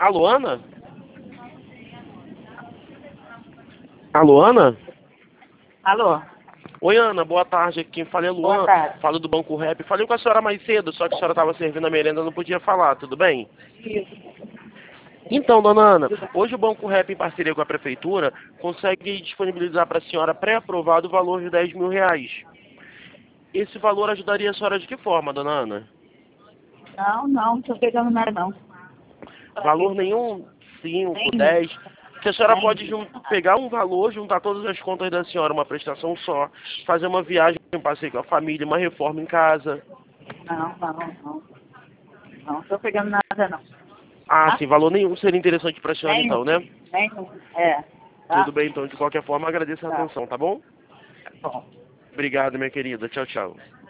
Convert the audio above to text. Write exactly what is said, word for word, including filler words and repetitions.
Alô, Ana? Alô, Ana? Alô? Oi, Ana, boa tarde. Aqui quem fala é Boa Luan, tarde. falo do Banco Rap. Falei com a senhora mais cedo, só que a senhora estava servindo a merenda, não podia falar, tudo bem? Então, dona Ana, hoje o Banco Rap, em parceria com a Prefeitura, consegue disponibilizar para a senhora pré-aprovado o valor de dez mil reais. Esse valor ajudaria a senhora de que forma, dona Ana? Não, não, não tô pegando nada não. Valor nenhum, cinco, Nem, dez. Que a senhora nem. pode jun- pegar um valor, juntar todas as contas da senhora, uma prestação só, fazer uma viagem, um passeio com a família, uma reforma em casa. Não, não, não. Não tô pegando nada não. Ah, Tá? sim, valor nenhum seria interessante para a senhora Nenhum. então, né? Nenhum. É. Tá? Tudo bem, então, de qualquer forma, agradeço a Tá. atenção, tá bom? Bom. Obrigado, minha querida. Tchau, tchau.